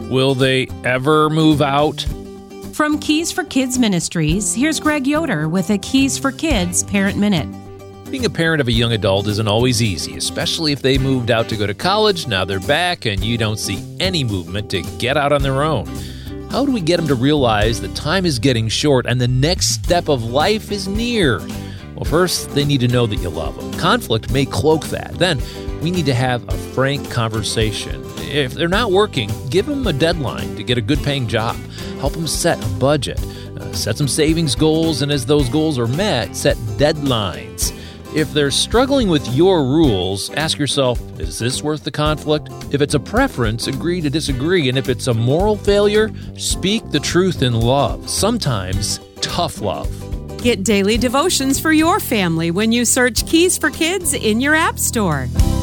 Will they ever move out? From Keys for Kids Ministries, here's Greg Yoder with a Keys for Kids Parent Minute. Being a parent of a young adult isn't always easy, especially if they moved out to go to college, now they're back, and you don't see any movement to get out on their own. How do we get them to realize that time is getting short and the next step of life is near? Well, first, they need to know that you love them. Conflict may cloak that. Then, we need to have a frank conversation. If they're not working, give them a deadline to get a good-paying job. Help them set a budget. Set some savings goals, and as those goals are met, set deadlines. If they're struggling with your rules, ask yourself, is this worth the conflict? If it's a preference, agree to disagree. And if it's a moral failure, speak the truth in love. Sometimes, tough love. Get daily devotions for your family when you search Keys for Kids in your app store.